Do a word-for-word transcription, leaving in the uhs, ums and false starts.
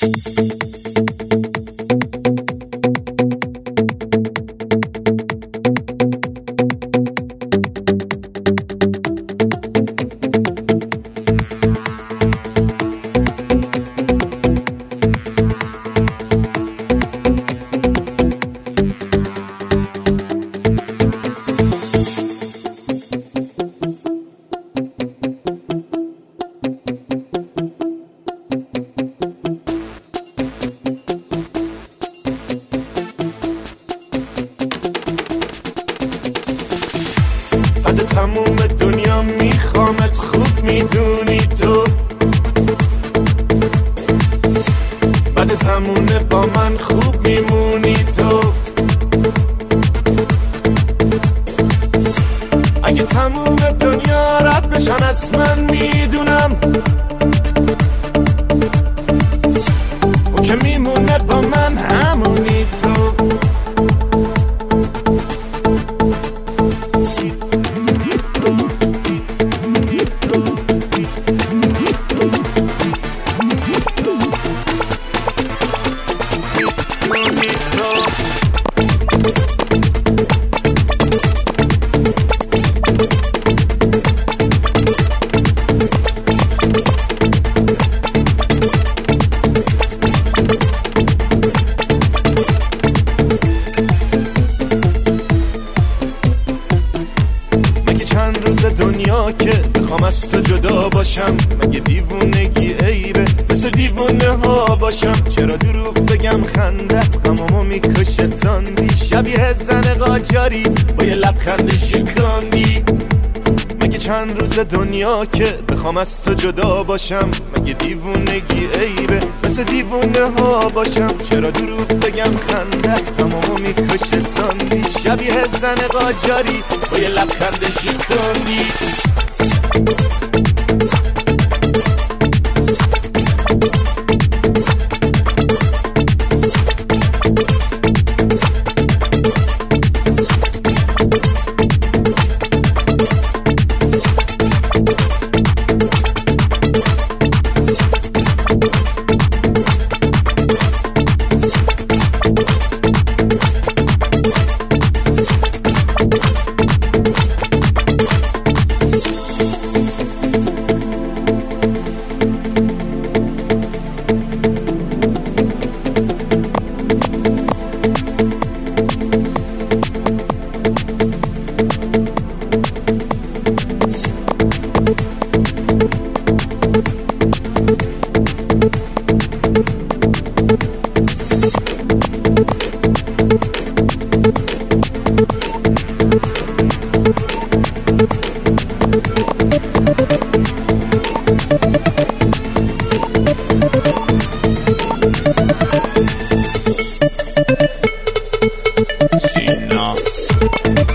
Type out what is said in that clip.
بعد تموم دنیا میخوامت، خوب میدونی تو. بعد زمونه با من خوب میمونی تو. اگه تموم دنیا رد بشن از من میدونم، اون که میمونه با من همونی تو. چند روز دنیا که بخوام از تو جدا باشم، مگه دیوونگی عیبه مثل دیوونه ها باشم؟ چرا دروغ بگم خندت غمامو میکشه تاندی، شبیه زن قاجاری با یه لبخند شکاندی. مگه چند روز دنیا که بخوام از تو جدا باشم، مگه دیوونگی عیبه مثل دیوونه ها باشم؟ چرا دروغ بگم خندت غمامو میکشه تاندی، شبیه زن قاجاری با یه لبخند شکاندی. Sina